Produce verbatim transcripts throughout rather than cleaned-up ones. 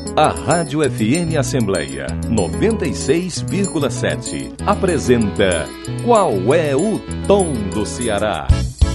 A Rádio F M Assembleia noventa e seis vírgula sete apresenta Qual é o Tom do Ceará?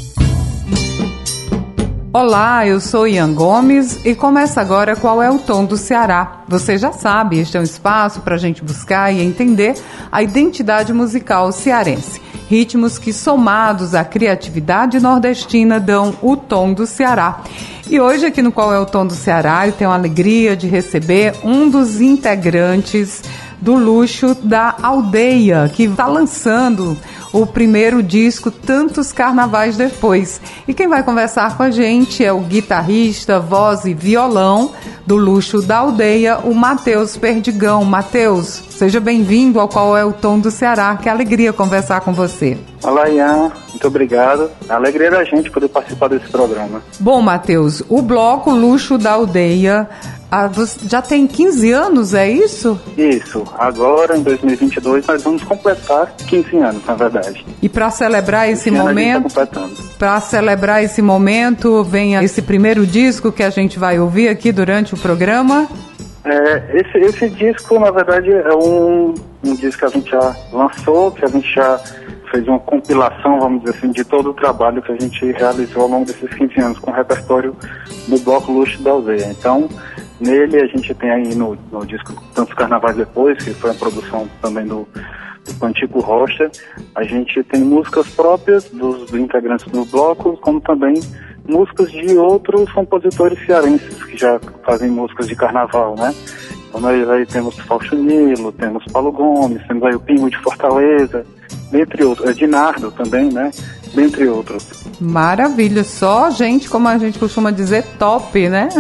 Olá, eu sou Ian Gomes e começa agora Qual é o Tom do Ceará. Você já sabe, este é um espaço para a gente buscar e entender a identidade musical cearense. Ritmos que, somados à criatividade nordestina, dão o tom do Ceará. E hoje aqui no Qual é o Tom do Ceará eu tenho a alegria de receber um dos integrantes do Luxo da Aldeia, que está lançando o primeiro disco Tantos Carnavais Depois. E quem vai conversar com a gente é o guitarrista, voz e violão do Luxo da Aldeia, o Matheus Perdigão. Matheus, seja bem-vindo ao Qual é o Tom do Ceará. Que alegria conversar com você. Olá, Ian. Muito obrigado. A alegria da gente poder participar desse programa. Bom, Matheus, o bloco Luxo da Aldeia ah, já tem quinze anos, é isso? Isso. Agora, em dois mil e vinte e dois, nós vamos completar quinze anos, na verdade. E para celebrar esse, esse momento, tá para celebrar esse momento, vem esse primeiro disco que a gente vai ouvir aqui durante o programa. É, esse, esse disco, na verdade, é um, um disco que a gente já lançou, que a gente já fez uma compilação, vamos dizer assim, de todo o trabalho que a gente realizou ao longo desses quinze anos com o repertório do Bloco Luxo da Aldeia. Então, nele a gente tem aí no, no disco Tantos Carnavais Depois, que foi a produção também do, do Pantico Rocha, a gente tem músicas próprias dos, dos integrantes do bloco, como também músicas de outros compositores cearenses que já fazem músicas de carnaval, né? Então nós aí temos Fausto Nilo, temos Paulo Gomes, temos aí o Pingo de Fortaleza, dentre outros, é Dinardo também, né? Dentre outros. Maravilha, só gente, como a gente costuma dizer, top, né?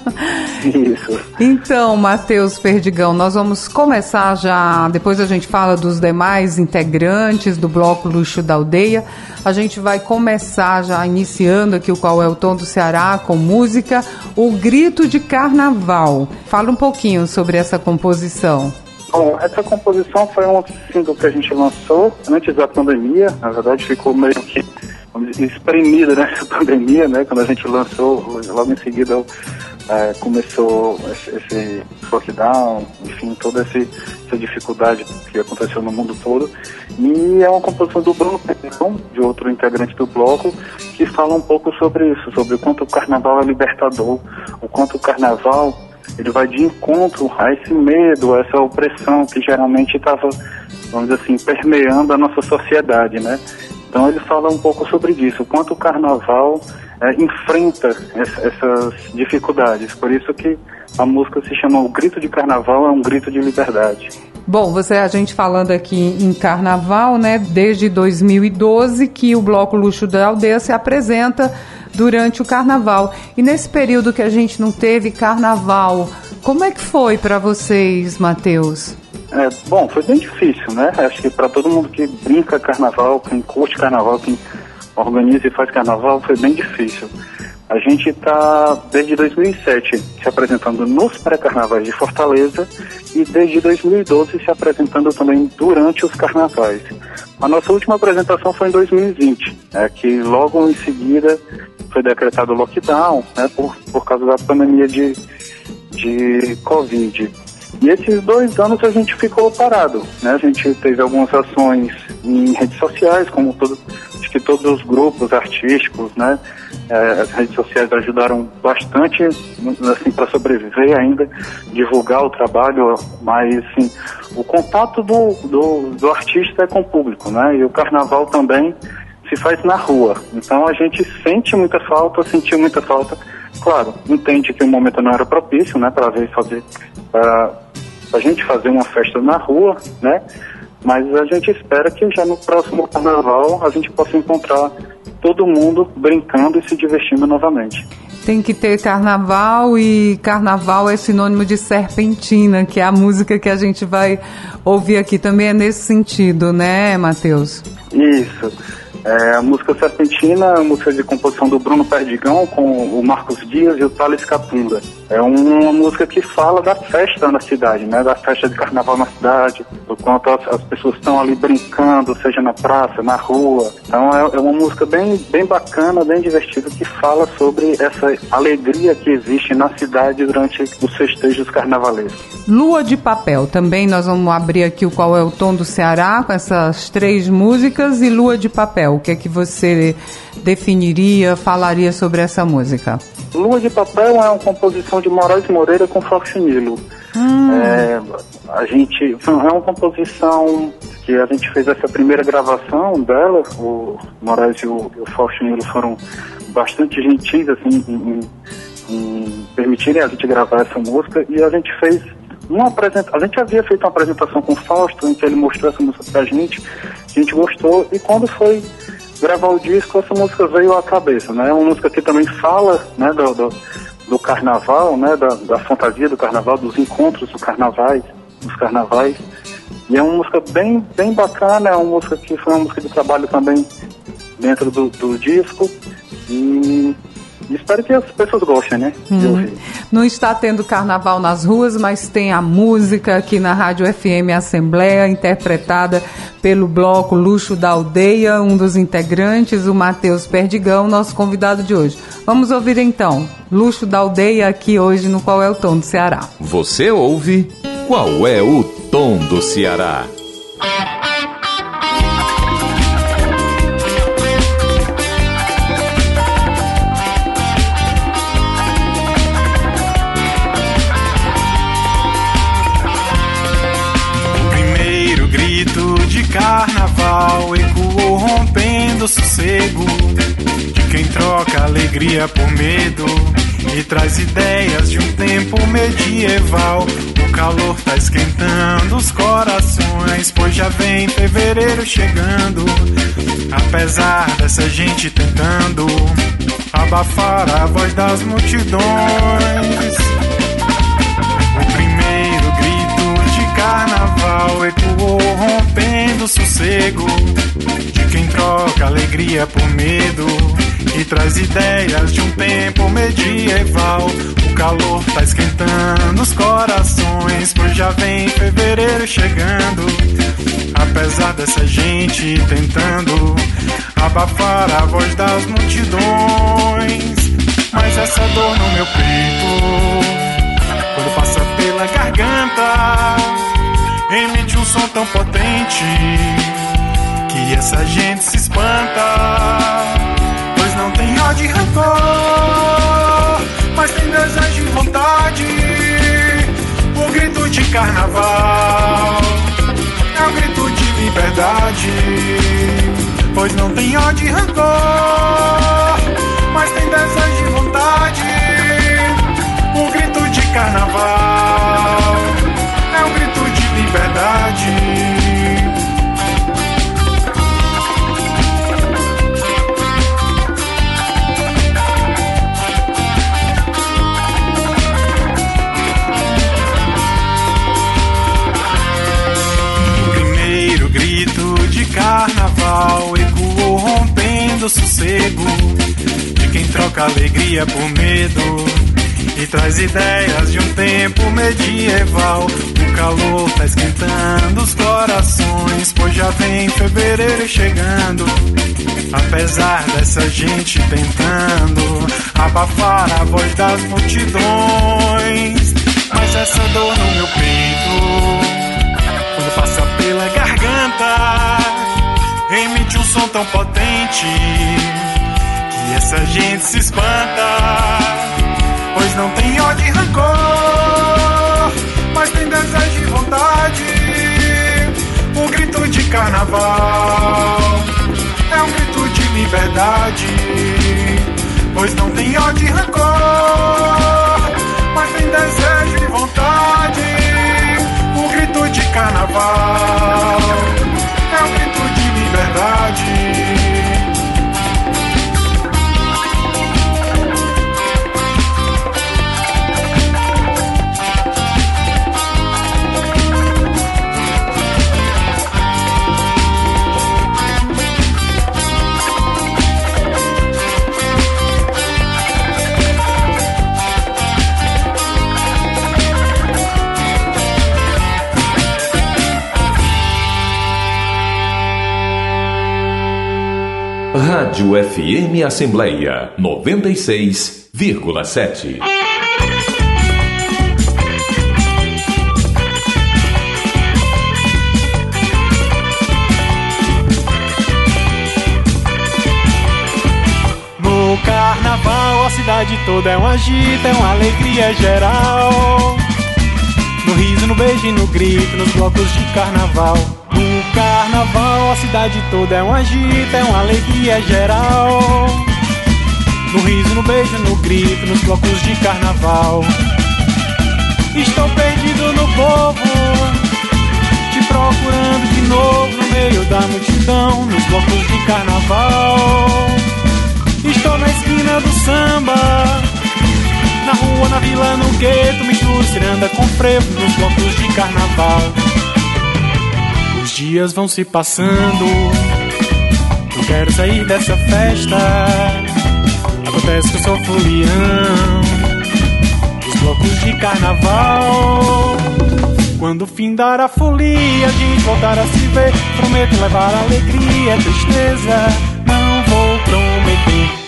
Isso. Então, Matheus Perdigão, nós vamos começar já, depois a gente fala dos demais integrantes do Bloco Luxo da Aldeia, a gente vai começar já iniciando aqui o Qual é o Tom do Ceará com música O Grito de Carnaval. Fala um pouquinho sobre essa composição. Bom, essa composição foi um single que a gente lançou antes da pandemia, na verdade ficou meio que espremida nessa pandemia, né? Quando a gente lançou, logo em seguida é, começou esse, esse lockdown, enfim, toda esse, essa dificuldade que aconteceu no mundo todo. E é uma composição do Bruno Perdigão, de outro integrante do bloco, que fala um pouco sobre isso, sobre o quanto o carnaval é libertador, o quanto o carnaval ele vai de encontro a esse medo, a essa opressão que geralmente estava, vamos dizer assim, permeando a nossa sociedade, né? Então ele fala um pouco sobre isso, o quanto o carnaval é, enfrenta essa, essas dificuldades. Por isso que a música se chama O Grito de Carnaval, é um grito de liberdade. Bom, você, a gente falando aqui em carnaval, né? Desde dois mil e doze que o Bloco Luxo da Aldeia se apresenta durante o carnaval. E nesse período que a gente não teve carnaval, como é que foi para vocês, Matheus? É, bom, foi bem difícil, né? Acho que para todo mundo que brinca carnaval, quem curte carnaval, quem organiza e faz carnaval, foi bem difícil. A gente está, desde dois mil e sete, se apresentando nos pré-carnavais de Fortaleza e desde dois mil e doze se apresentando também durante os carnavais. A nossa última apresentação foi em dois mil e vinte, né, que logo em seguida foi decretado o lockdown, né, por, por causa da pandemia de, de Covid. E esses dois anos a gente ficou parado, né? A gente teve algumas ações em redes sociais, como todo, acho que todos os grupos artísticos, né? É, as redes sociais ajudaram bastante, assim, para sobreviver ainda, divulgar o trabalho, mas, assim, o contato do, do, do artista é com o público, né? E o carnaval também se faz na rua. Então a gente sente muita falta, sentiu muita falta. Claro, entende que o momento não era propício, né, para ver fazer, para a gente fazer uma festa na rua, né? Mas a gente espera que já no próximo carnaval a gente possa encontrar todo mundo brincando e se divertindo novamente. Tem que ter carnaval, e carnaval é sinônimo de serpentina, que é a música que a gente vai ouvir aqui também, é nesse sentido, né, Matheus? Isso. É, a música Serpentina é uma música de composição do Bruno Perdigão com o Marcos Dias e o Thales Capunga. É uma música que fala da festa na cidade, né? Da festa de carnaval na cidade, do quanto as, as pessoas estão ali brincando, seja na praça, na rua. Então é, é uma música bem, bem bacana, bem divertida, que fala sobre essa alegria que existe na cidade durante os festejos carnavalescos. Lua de Papel, também nós vamos abrir aqui o Qual é o Tom do Ceará com essas três músicas. E Lua de Papel, o que é que você definiria, falaria sobre essa música? Lua de Papel é uma composição de Moraes Moreira com Faustinilo. Hum. É, a gente, é uma composição que a gente fez essa primeira gravação dela. O Moraes e o, o Faustinilo foram bastante gentis assim, em, em, em permitirem a gente gravar essa música, e a gente fez uma apresentação. A gente havia feito uma apresentação com o Fausto, em que ele mostrou essa música pra gente, a gente gostou, e quando foi gravar o disco, essa música veio à cabeça, né? É uma música que também fala, né, do, do, do carnaval, né, da, da fantasia do carnaval, dos encontros do carnavais, dos carnavais. E é uma música bem, bem bacana, é uma música que foi uma música de trabalho também dentro do, do disco. E espero que as pessoas gostem, né? Hum. Não está tendo carnaval nas ruas, mas tem a música aqui na Rádio F M Assembleia, interpretada pelo bloco Luxo da Aldeia, um dos integrantes, o Matheus Perdigão, nosso convidado de hoje. Vamos ouvir então Luxo da Aldeia aqui hoje no Qual é o Tom do Ceará. Você ouve Qual é o Tom do Ceará? Carnaval ecoou rompendo o sossego de quem troca alegria por medo e traz ideias de um tempo medieval. O calor tá esquentando os corações, pois já vem fevereiro chegando. Apesar dessa gente tentando abafar a voz das multidões, o primeiro grito de carnaval ecoou rompendo o sossego de quem troca alegria por medo e traz ideias de um tempo medieval. O calor tá esquentando os corações, pois já vem fevereiro chegando. Apesar dessa gente tentando abafar a voz das multidões, mas essa dor no meu peito, quando passa pela garganta, emite um som tão potente que essa gente se espanta, pois não tem ódio e rancor, mas tem desejo e vontade. O grito de carnaval é um grito de liberdade, pois não tem ódio e rancor, mas tem desejo e vontade. O grito de carnaval é um grito de liberdade. Carnaval ecoou rompendo o sossego de quem troca alegria por medo e traz ideias de um tempo medieval. O calor tá esquentando os corações, pois já vem fevereiro chegando. Apesar dessa gente tentando abafar a voz das multidões, mas essa dor no meu peito, quando passa pela garganta, emite um som tão potente que essa gente se espanta, pois não tem ódio e rancor, mas tem desejo e vontade. O grito de carnaval é um grito de liberdade, pois não tem ódio e rancor, mas tem desejo e vontade. O grito de carnaval é um grito de liberdade. Rádio F M Assembleia noventa e seis vírgula sete. No carnaval a cidade toda é um agito, é uma alegria geral. No riso, no beijo e no grito, nos blocos de carnaval. No carnaval a cidade toda é um agito, é uma alegria geral. No riso, no beijo, no grito, nos blocos de carnaval. Estou perdido no povo, te procurando de novo no meio da multidão, nos blocos de carnaval. Estou na esquina do samba, na rua, na vila, no gueto, misturo ciranda com frevo nos blocos de carnaval. Os dias vão se passando, eu quero sair dessa festa. Acontece que eu sou folião dos blocos de carnaval. Quando findar a folia, a gente voltar a se ver, prometo levar alegria, tristeza, não vou prometer.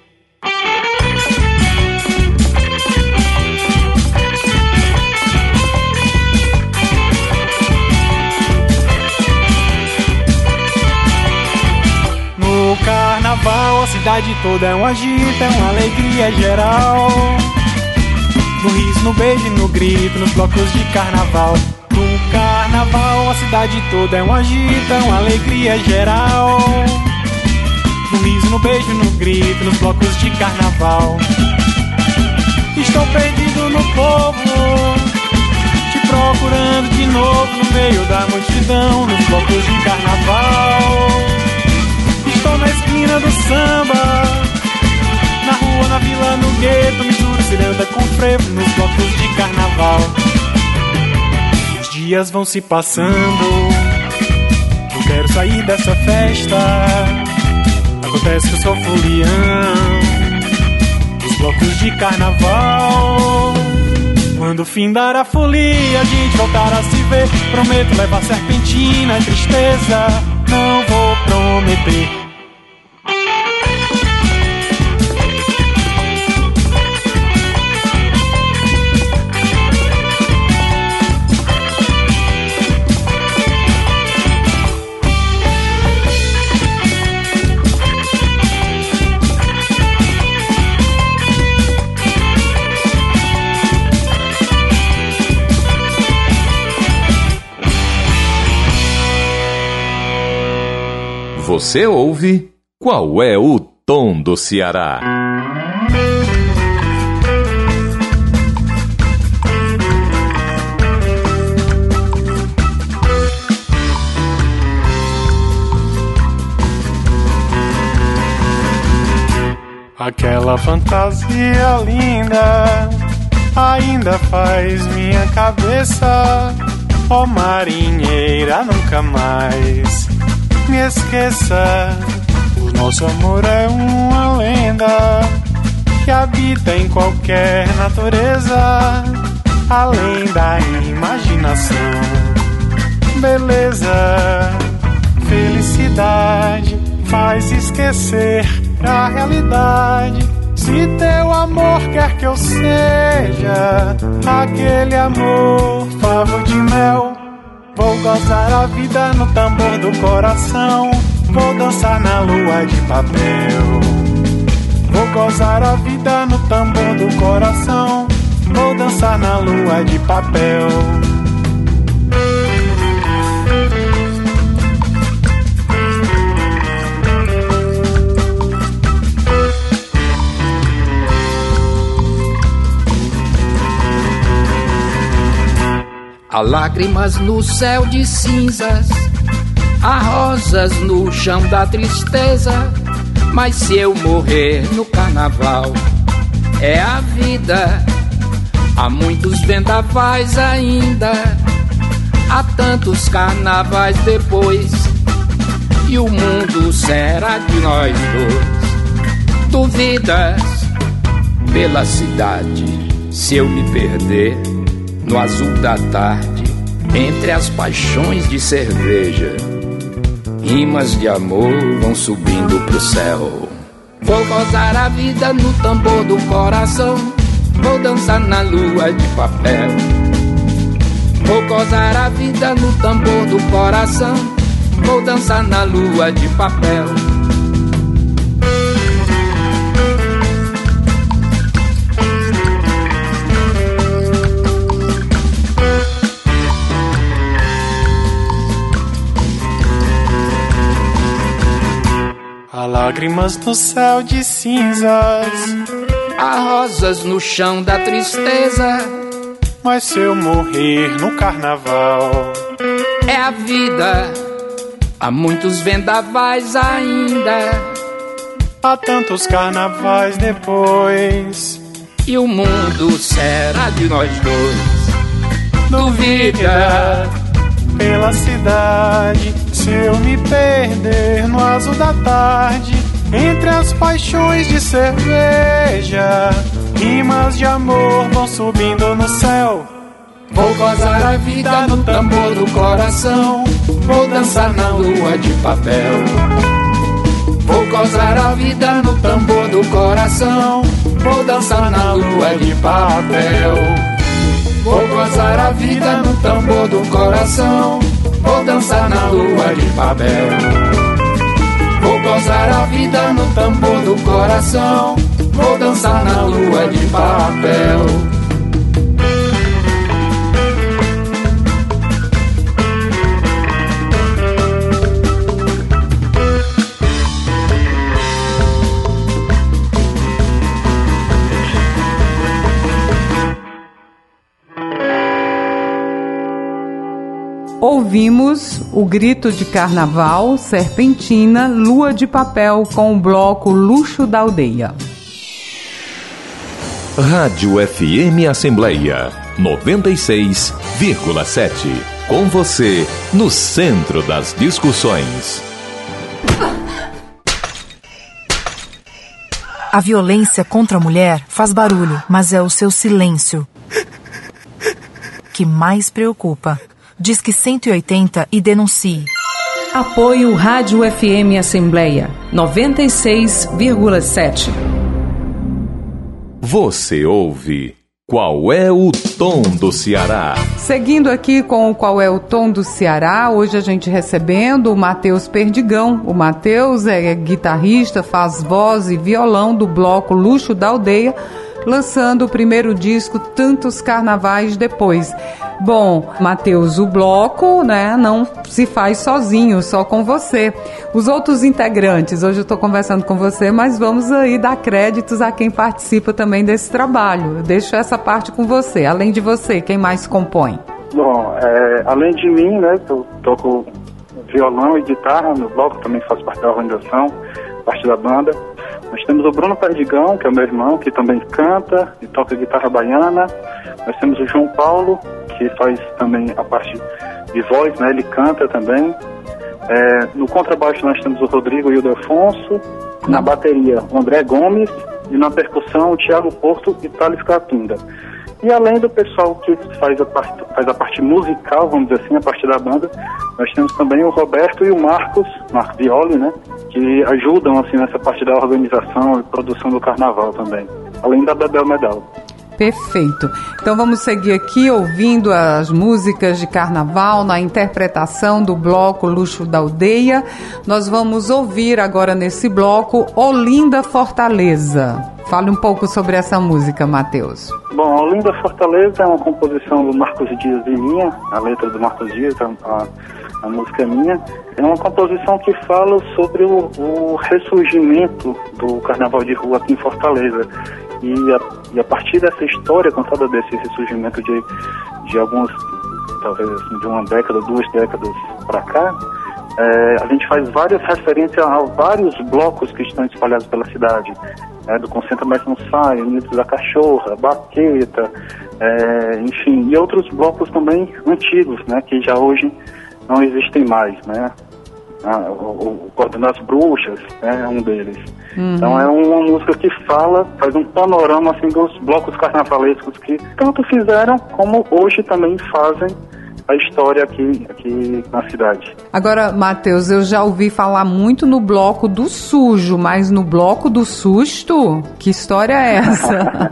No carnaval a cidade toda é um agito, é uma alegria geral. No riso, no beijo e no grito, nos blocos de carnaval. No carnaval a cidade toda é um agito, é uma alegria geral. No riso, no beijo e no grito, nos blocos de carnaval. Estou perdido no povo, te procurando de novo no meio da multidão, nos blocos de carnaval. Estou na esquina do samba, na rua, na vila, no gueto, misturo ciranda com frevo nos blocos de carnaval. Os dias vão se passando, eu quero sair dessa festa. Acontece que eu sou folião dos blocos de carnaval. Quando findar a folia, a gente voltar a se ver, prometo levar serpentina e tristeza, não vou prometer. Você ouve Qual é o Tom do Ceará? Aquela fantasia linda ainda faz minha cabeça. Ó marinheira, nunca mais me esqueça. O nosso amor é uma lenda que habita em qualquer natureza, além da imaginação. Beleza, felicidade faz esquecer a realidade. Se teu amor quer que eu seja aquele amor, favor de mel, vou gozar a vida no tambor do coração, vou dançar na lua de papel. Vou gozar a vida no tambor do coração, vou dançar na lua de papel. Há lágrimas no céu de cinzas, há rosas no chão da tristeza. Mas se eu morrer no carnaval, é a vida. Há muitos vendavais ainda, há tantos carnavais depois, e o mundo será de nós dois. Duvidas pela cidade, se eu me perder no azul da tarde, entre as paixões de cerveja. rimas de amor vão subindo pro céu. Vou gozar a vida no tambor do coração, vou dançar na lua de papel. Vou gozar a vida no tambor do coração, vou dançar na lua de papel. Há lágrimas no céu de cinzas, há rosas no chão da tristeza, mas se eu morrer no carnaval, é a vida. Há muitos vendavais ainda, há tantos carnavais depois, e o mundo será de nós dois. Duvida pela cidade, se eu me perder no azul da tarde, entre as paixões de cerveja, rimas de amor vão subindo no céu. Vou gozar a vida no tambor do coração, vou dançar na lua de papel. Vou gozar a vida no tambor do coração, vou dançar na lua de papel. Vou gozar a vida no tambor do coração, vou dançar na lua de papel. Vou gozar a vida no tambor do coração, vou dançar na lua de papel. Ouvimos o Grito de Carnaval, Serpentina, Lua de Papel com o bloco Luxo da Aldeia. Rádio F M Assembleia noventa e seis vírgula sete. Com você, no centro das discussões. A violência contra a mulher faz barulho, mas é o seu silêncio que mais preocupa. Disque cento e oitenta e denuncie. Apoio Rádio F M Assembleia noventa e seis vírgula sete. Você ouve Qual é o Tom do Ceará? Seguindo aqui com o Qual é o Tom do Ceará, hoje a gente recebendo o Matheus Perdigão. O Matheus é guitarrista, faz voz e violão do bloco Luxo da Aldeia, lançando o primeiro disco Tantos Carnavais Depois. Bom, Matheus, o bloco, né, não se faz sozinho, só com você. Os outros integrantes, hoje eu estou conversando com você, mas vamos aí dar créditos a quem participa também desse trabalho. Eu deixo essa parte com você. Além de você, quem mais compõe? Bom, é, além de mim, né, eu toco violão e guitarra no bloco, também faço parte da organização, parte da banda. Nós temos o Bruno Perdigão, que é o meu irmão, que também canta e toca guitarra baiana. Nós temos o João Paulo, que faz também a parte de voz, né? Ele canta também. É, no contrabaixo nós temos o Rodrigo Ildefonso. Na bateria, o André Gomes. E na percussão, o Thiago Porto e Thales Catunda. E além do pessoal que faz a, parte, faz a parte musical, vamos dizer assim, a parte da banda, nós temos também o Roberto e o Marcos, Marcos Violi, né? Que ajudam assim, nessa parte da organização e produção do carnaval também. Além da Bebel Medal. Perfeito. Então vamos seguir aqui ouvindo as músicas de carnaval na interpretação do bloco Luxo da Aldeia. Nós vamos ouvir agora nesse bloco Olinda Fortaleza. Fale um pouco sobre essa música, Matheus. Bom, Olinda Fortaleza é uma composição do Marcos Dias e minha, a letra do Marcos Dias, a, a música é minha. É uma composição que fala sobre o, o ressurgimento do carnaval de rua aqui em Fortaleza. E a, e a partir dessa história contada desse ressurgimento de, de alguns, talvez assim, de uma década, duas décadas para cá, é, a gente faz várias referências a vários blocos que estão espalhados pela cidade, né, do Concentra Mais Não Sai, Unidos da Cachorra, Baqueta, é, enfim, e outros blocos também antigos, né, que já hoje não existem mais, né. Ah, o, o Cordão das Bruxas, né, é um deles. Uhum. Então é uma música que fala, faz um panorama assim dos blocos carnavalescos que tanto fizeram como hoje também fazem a história aqui, aqui na cidade. Agora, Matheus, eu já ouvi falar muito no Bloco do Sujo, mas no Bloco do Susto? Que história é essa?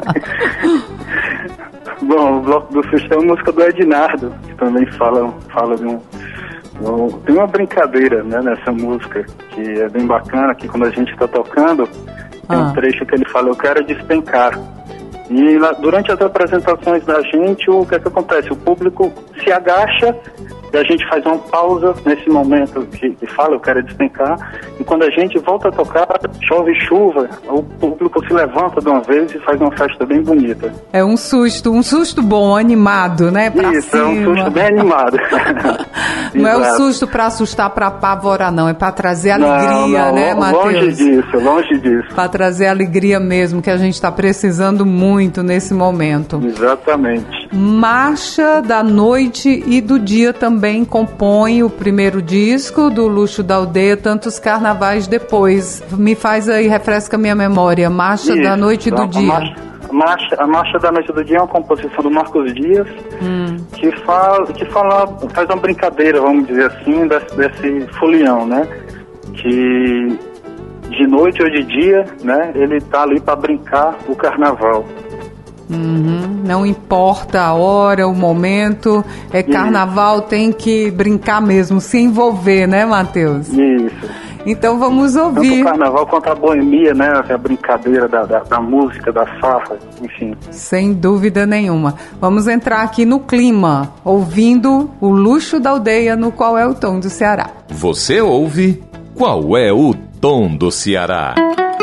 Bom, o Bloco do Susto é uma música do Ednardo, que também fala, fala de um... um tem uma brincadeira, né, nessa música, que é bem bacana, que quando a gente está tocando, tem ah. um trecho que ele fala, eu quero despencar. E lá, durante as apresentações da gente, o que é que acontece? O público se agacha e a gente faz uma pausa nesse momento que, que fala, eu quero despencar. E quando a gente volta a tocar, chove chuva, o público se levanta de uma vez e faz uma festa bem bonita. É um susto, um susto bom, animado, né? Pra Isso, cima. É um susto bem animado. Não é o susto pra assustar, pra apavorar, não. É pra trazer alegria, não, não, né, Matheus? Longe disso, longe disso. Pra trazer alegria mesmo, que a gente tá precisando muito nesse momento. Exatamente. Marcha da Noite e do Dia também compõe o primeiro disco do Luxo da Aldeia, Tantos Carnavais Depois. Me faz aí, refresca minha memória. Marcha Isso, da Noite e do a, Dia. A marcha, a, marcha, a Marcha da Noite e do Dia é uma composição do Marcos Dias, hum. que, fala, que fala, faz uma brincadeira, vamos dizer assim, desse, desse folião, né? Que de noite ou de dia, né? Ele tá ali para brincar o carnaval. Uhum. Não importa a hora, o momento, é carnaval, Isso. tem que brincar mesmo, se envolver, né, Matheus? Isso. Então vamos ouvir. Tanto o carnaval quanto a boemia, né, a brincadeira da, da, da música, da farra, enfim. Sem dúvida nenhuma. Vamos entrar aqui no clima, ouvindo o Luxo da Aldeia, no Qual é o Tom do Ceará. Você ouve Qual é o Tom do Ceará?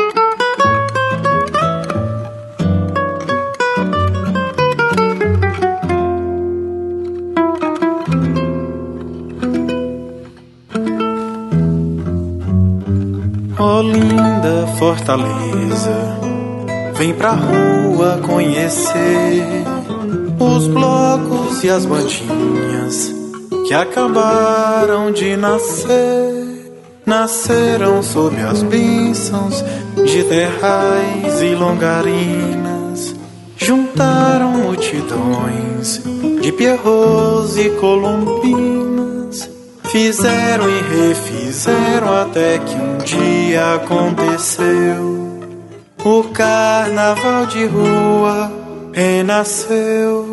Oh, linda fortaleza, vem pra rua conhecer os blocos e as bandinhas que acabaram de nascer. Nasceram sob as bênçãos de terrais e longarinas, juntaram multidões de pierrots e colombinas, fizeram e refizeram até que um dia aconteceu. O carnaval de rua renasceu,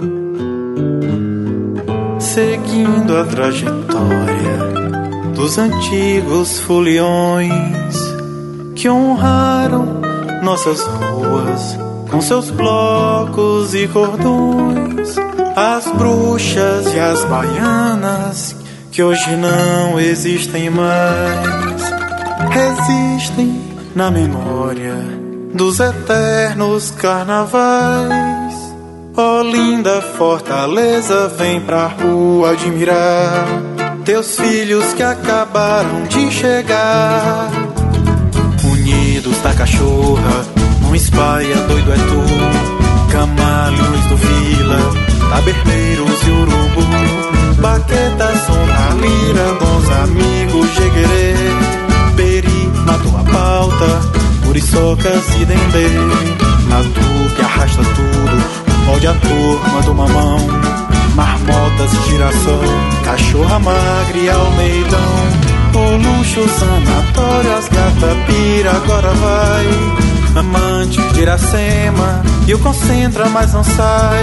seguindo a trajetória dos antigos foliões que honraram nossas ruas com seus blocos e cordões. As bruxas e as baianas que hoje não existem mais, resistem na memória dos eternos carnavais. Oh, linda fortaleza, vem pra rua admirar teus filhos que acabaram de chegar. Unidos da cachorra, num espalha doido é tu, camaleões do vila, taberneiros e urubu, baqueta, som da lira, bons amigos, jeguerê, peri, matou a pauta, muriçocas e dendê, matu que arrasta tudo, molde a turma do mamão, marmotas, girassol, cachorra magra e almeidão. O luxo, sanatório, as gata-pira, agora vai. Amante de Iracema, e o concentra, mas não sai.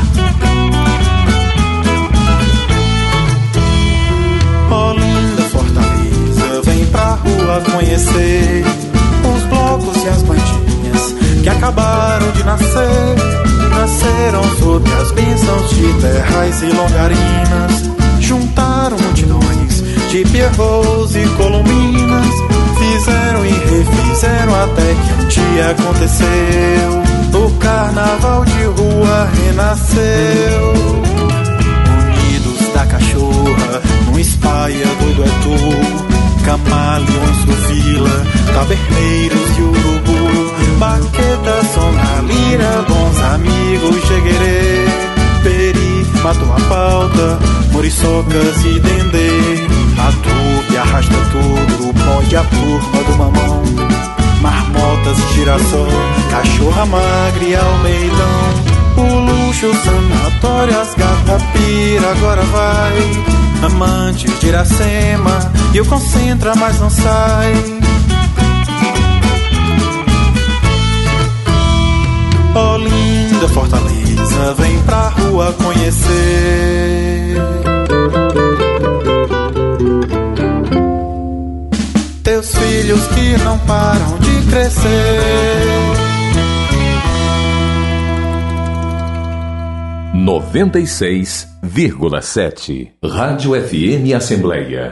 Oh, linda fortaleza, vem pra rua conhecer os blocos e as bandinhas que acabaram de nascer. Nasceram sob as bênçãos de terrais e longarinas, juntaram multidões de pierrots e colombinas, fizeram e refizeram até que um dia aconteceu. O carnaval de rua renasceu. Unidos da cachorra, num espalha doido é tu, camaleões do vila, taberneiros e urubu, baqueta, som na lira, bons amigos, jeguerê, peri, matou a pauta, muriçocas e dendê, atu que arrasta tudo, o pode a turma do mamão, marmotas, girassol, cachorra magra e almeidão. O luxo, o sanatório, as gatapira agora vai. Amante de Iracema, e o concentra, mas não sai. Oh, linda Fortaleza, vem pra rua conhecer. Teus filhos que não param de crescer. noventa e seis vírgula sete Rádio F M Assembleia.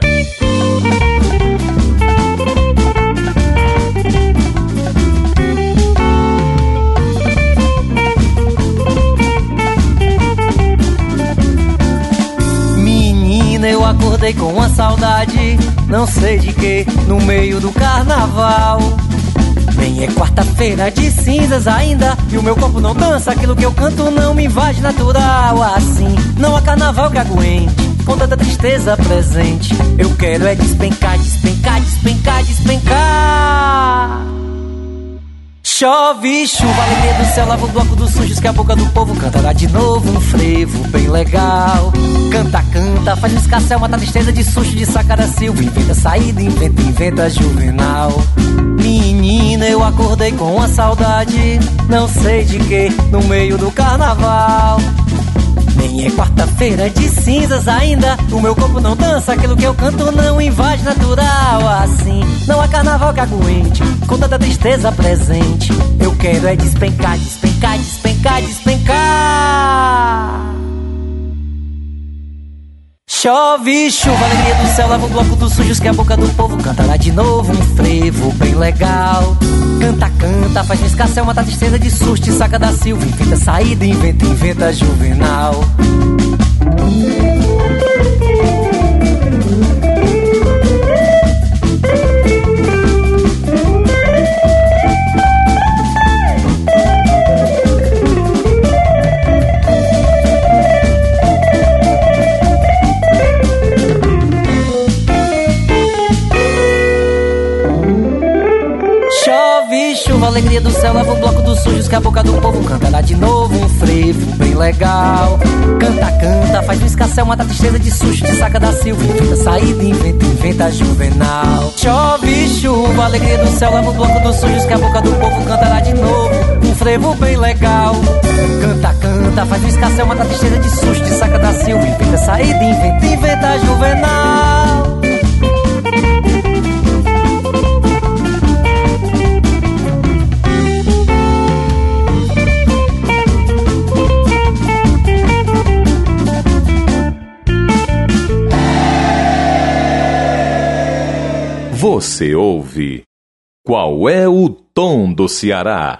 Menina, eu acordei com uma saudade, não sei de que, no meio do carnaval. Nem é quarta-feira de cinzas ainda, e o meu corpo não dança, aquilo que eu canto não me invade natural. Assim, não há carnaval que aguente, com tanta tristeza presente. Eu quero é despencar, despencar, despencar, despencar. Chove, chuva, alegria do céu, lava o bloco dos sujos que a boca do povo cantará de novo um frevo bem legal. Canta, canta, faz um escassel, mata a tristeza de susto de Sacara Silva. Inventa saída, inventa, inventa juvenal. Menina, eu acordei com uma saudade, não sei de que, no meio do carnaval. Nem é quarta-feira de cinzas ainda, o meu corpo não dança, aquilo que eu canto não invade natural. Assim, não há carnaval que aguente, com tanta tristeza presente. Eu quero é despencar, despencar, despencar, despencar. Chove, chuva, alegria do céu, lava o bloco dos sujos que a boca do povo cantará de novo um frevo bem legal. Canta, canta, faz um escassel, mata a tristeza de susto e Saca da Silva. Inventa saída, inventa, inventa juvenal. Alegria do céu, lava o bloco dos sujos que a boca do povo cantará de novo um frevo bem legal. Canta, canta, faz um escassel, mata a tristeza de susto de Saca da Silva. Inventa saída, inventa, inventa juvenal. Chove, chuva, alegria do céu, lava o bloco dos sujos que a boca do povo cantará de novo um frevo bem legal. Canta, canta, faz um escassel, mata a tristeza de susto de Saca da Silva. Inventa saída, inventa, inventa juvenal. Você ouve Qual é o Tom do Ceará?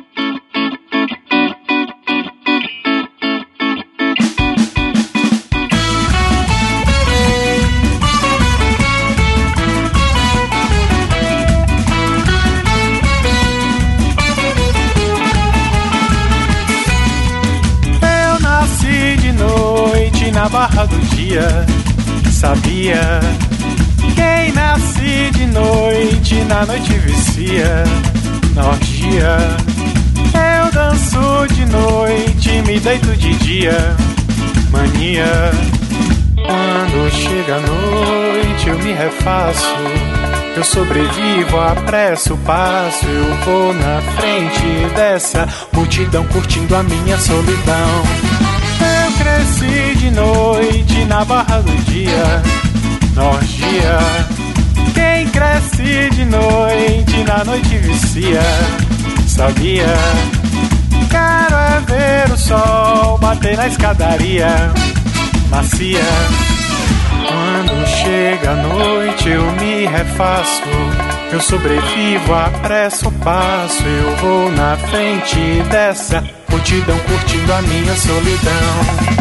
Eu nasci de noite na barra do dia, sabia? Quem nasce de noite, na noite vicia, na orgia. Eu danço de noite, me deito de dia, mania. Quando chega a noite eu me refaço, eu sobrevivo, apresso o passo. Eu vou na frente dessa multidão curtindo a minha solidão. Eu cresci de noite na barra do dia, orgia. Quem cresce de noite, na noite vicia, sabia? Quero é ver o sol bater na escadaria macia. Quando chega a noite eu me refaço, eu sobrevivo, apresso o passo. Eu vou na frente dessa multidão curtindo a minha solidão.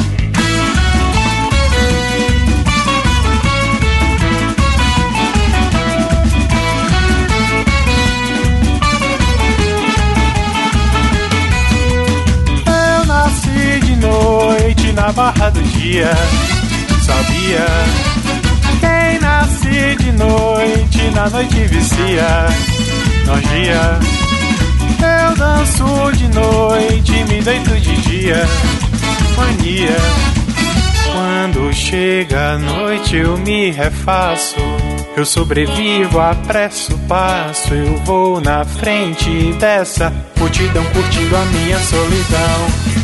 Noite na barra do dia, sabia? Quem nasce de noite, na noite vicia, orgia. Eu danço de noite, me deito de dia, mania. Quando chega a noite eu me refaço, eu sobrevivo, apresso o passo, eu vou na frente dessa multidão curtindo a minha solidão.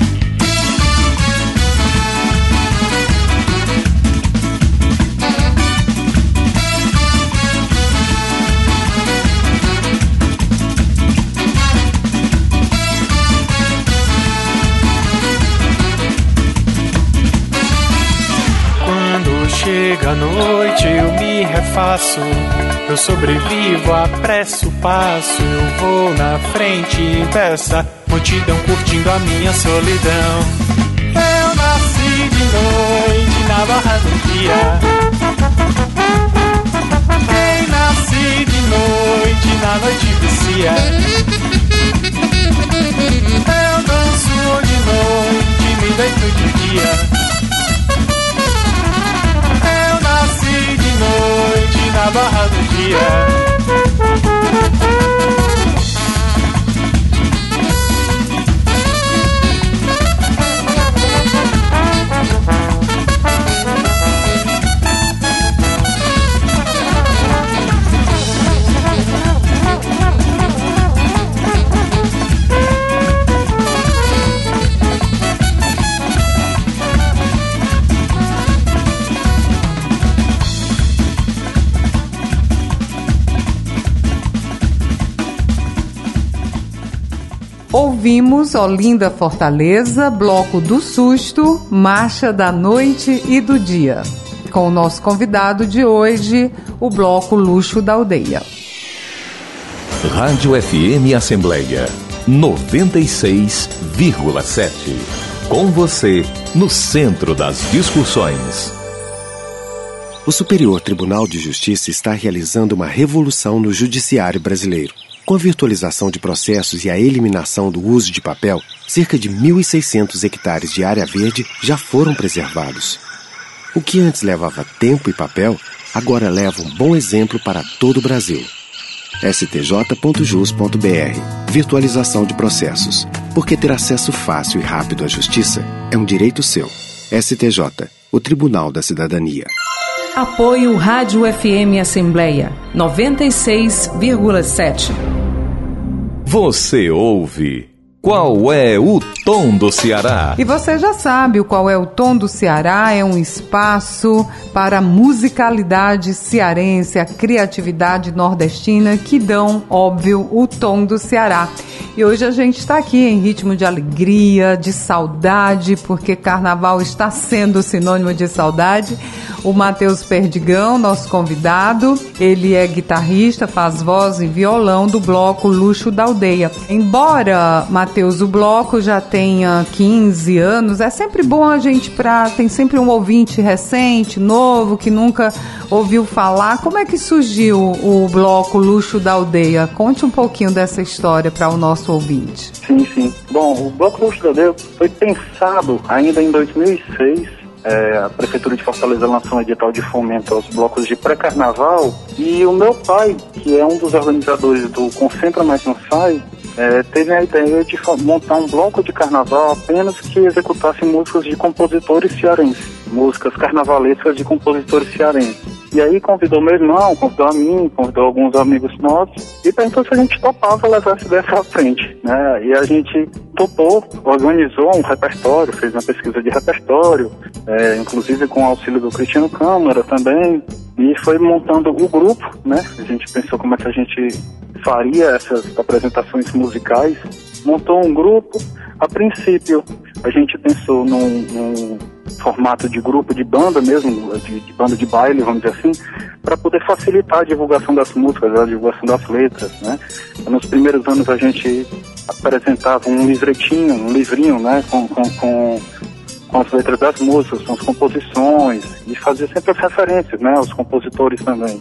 Chega a noite, eu me refaço, eu sobrevivo, apresso o passo, eu vou na frente dessa multidão curtindo a minha solidão. Eu nasci de noite na barra do dia, quem nasce de noite na noite vicia. Eu danço de noite, me deito de dia, de noite na barra do dia. Ouvimos Olinda Fortaleza, Bloco do Susto, Marcha da Noite e do Dia. Com o nosso convidado de hoje, o Bloco Luxo da Aldeia. Rádio F M Assembleia noventa e seis vírgula sete. Com você, no centro das discussões. O Superior Tribunal de Justiça está realizando uma revolução no judiciário brasileiro. Com a virtualização de processos e a eliminação do uso de papel, cerca de mil e seiscentos hectares de área verde já foram preservados. O que antes levava tempo e papel, agora leva um bom exemplo para todo o Brasil. S T J ponto jus ponto B R. Virtualização de processos. Porque ter acesso fácil e rápido à justiça é um direito seu. S T J, o Tribunal da Cidadania. Apoio Rádio F M Assembleia noventa e seis vírgula sete. Você ouve Qual é o Tom do Ceará? E você já sabe o Qual é o Tom do Ceará, é um espaço para a musicalidade cearense, a criatividade nordestina que dão, óbvio, o tom do Ceará. E hoje a gente está aqui em ritmo de alegria, de saudade, porque carnaval está sendo sinônimo de saudade. O Matheus Perdigão, nosso convidado, ele é guitarrista, faz voz e violão do bloco Luxo da Aldeia. Embora, Matheus, o bloco já tenha quinze anos, é sempre bom a gente, pra, tem sempre um ouvinte recente, novo, que nunca ouviu falar. Como é que surgiu o bloco Luxo da Aldeia? Conte um pouquinho dessa história para o nosso ouvinte. Sim, sim. Bom, o bloco Luxo da Aldeia foi pensado ainda em dois mil e seis. É, a Prefeitura de Fortaleza lançou um edital de fomento aos blocos de pré-carnaval e o meu pai, que é um dos organizadores do Concentra Mas Não Sai, é, teve a ideia de montar um bloco de carnaval apenas que executasse músicas de compositores cearenses, músicas carnavalescas de compositores cearenses. E aí convidou meu irmão, convidou a mim, convidou alguns amigos nossos e perguntou se a gente topava levar essa ideia à frente, né? E a gente topou, organizou um repertório, fez uma pesquisa de repertório, é, inclusive com o auxílio do Cristiano Câmara também, e foi montando o grupo, né? A gente pensou como é que a gente faria essas apresentações musicais, montou um grupo. A princípio, a gente pensou num, num formato de grupo de banda mesmo, de, de banda de baile, vamos dizer assim, para poder facilitar a divulgação das músicas, a divulgação das letras, né? Nos primeiros anos a gente apresentava um livretinho, um livrinho, né, com, com, com, com as letras das músicas, com as composições, e fazia sempre as referências, né, aos compositores também.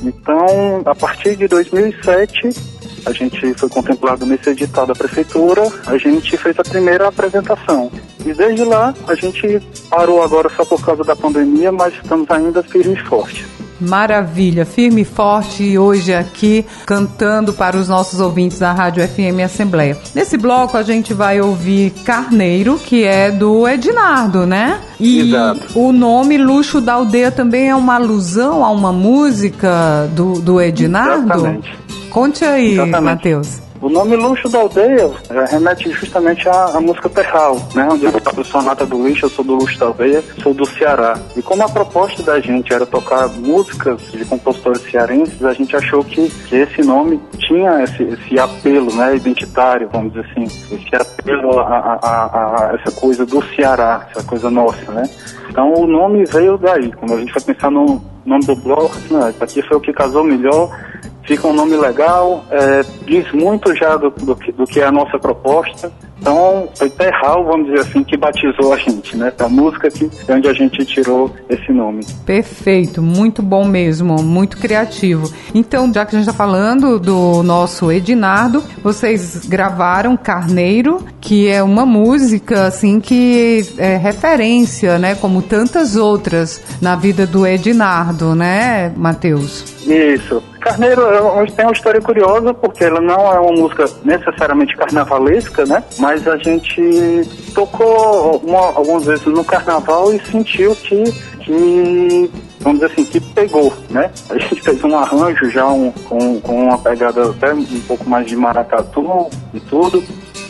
Então, a partir de dois mil e sete, a gente foi contemplado nesse edital da Prefeitura, a gente fez a primeira apresentação. E desde lá, a gente parou agora só por causa da pandemia, mas estamos ainda firme e forte. Maravilha, firme e forte hoje aqui, cantando para os nossos ouvintes da Rádio F M Assembleia. Nesse bloco a gente vai ouvir Carneiro, que é do Ednardo, né? E Exato. O nome Luxo da Aldeia também é uma alusão a uma música do, do Ednardo? Exatamente. Conte aí, Matheus. O nome Luxo da Aldeia remete justamente à, à música Terral, né? Onde eu falo Sonata do Lixo, eu sou do Luxo da Aldeia, sou do Ceará. E como a proposta da gente era tocar músicas de compositores cearenses, a gente achou que, que esse nome tinha esse, esse apelo, né, identitário, vamos dizer assim, esse apelo a, a, a, a essa coisa do Ceará, essa coisa nossa, né? Então o nome veio daí. Quando a gente foi pensar no nome do bloco, assim, né, isso aqui foi o que casou melhor. Fica um nome legal, é, diz muito já do, do, do que é a nossa proposta. Então, foi Terral, vamos dizer assim, que batizou a gente, né? A música que é onde a gente tirou esse nome. Perfeito, muito bom mesmo, muito criativo. Então, já que a gente está falando do nosso Ednardo, vocês gravaram Carneiro, que é uma música, assim, que é referência, né? Como tantas outras na vida do Ednardo, né, Matheus? Isso. Carneiro tem uma história curiosa, porque ela não é uma música necessariamente carnavalesca, né? Mas a gente tocou uma, algumas vezes no carnaval e sentiu que, que, vamos dizer assim, que pegou, né? A gente fez um arranjo já um, com, com uma pegada até um pouco mais de maracatu e tudo.